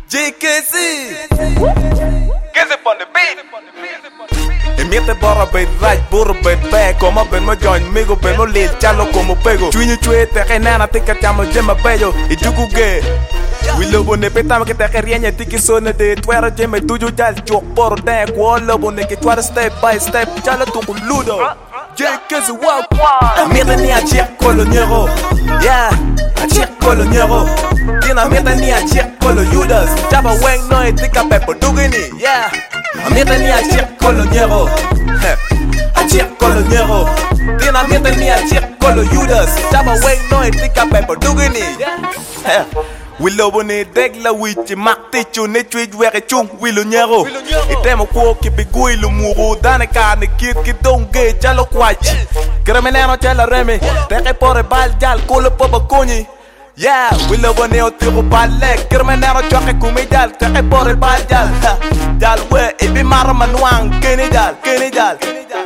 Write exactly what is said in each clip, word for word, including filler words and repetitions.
J K C Get up on the beat. E miete borra bait right, burro bait back. Como ven mo join migo, ven mo lil chalo como pego. Chuinho chue te renana te cachamo jema bello. E jugu ge we lobo ne petama que te queriña tiki sona de tuera jeme tuyo ya el chok por de kwa lobo ne que tuara step by step chalo tu ludo. J K C wow. Miete ni a check coloniero. Yeah, a check coloniero. Tina miete ni a check colo Judas. Chapa weng no e tika pepo dugini. Yeah. Miete ni a check coloniero. A check coloniero. Tina miete ni a check colo Judas. Chapa weng no e tika pepo dugini. Yeah. We lobo ne degla wichi makti chu ne chwej weke chung wilo nyero. Itemo kwa kipigui lumuru dane ka ne kit kitonge chalo kwachi. Kremeneno chala reme teke pore bal jal kulo popo kunyi. Yeah, we lobo ne otiro balle. Kremeneno choke kumi jal teke pore bal jal. Jal we ibi maro manuang kini jal kini jal.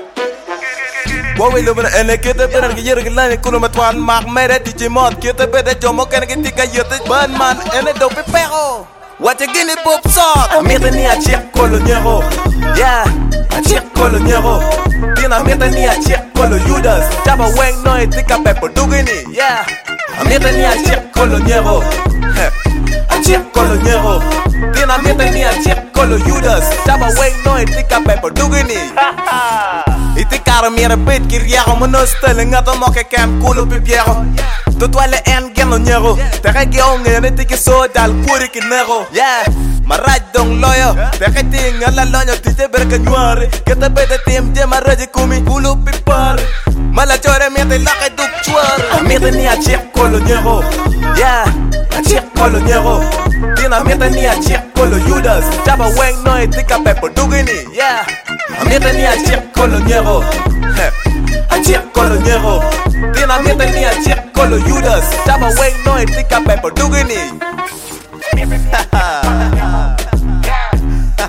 Wowe lobo ene kete beren ki yere gilani kuno matwan mak mere tiji mod kete bede jomo kene ki tika yote ban man ene do pepero. What you gini pop song? Miete ni a check coloniero. Yeah, a check coloniero. Tina miete ni a check colo Judas. Chapa weng no e tika pepo dugini. Yeah, miete ni a check coloniero. A check coloniero. Tina miete ni a check colo Judas. Chapa weng no e tika pepo dugini. Iti karo mire bit kiriako monostel ngato moke kem kulo pipiero. Tutwale en geno nyero. Tere geo ngene tiki so dal kuri kinero. Yeah, maraj dong loyo. Tere ting ala lonyo tije berka nyuare. Kete bete tim je maraji kumi kulo pipar. Mala chore miete lake duk chuar. Miete ni a check colo nyero. Yeah, a check colo nyero. Tina miete ni a check colo Judas. Chapa weng no e tika pepo dugini. Yeah, miete ni a check colo nyero. A check colo nyero. Tina miete ni a check colo Judas. Chapa weng no e tika pepo dugini.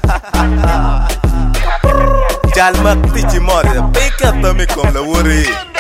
Jal mak tiji mode, peka tami kom la wuri.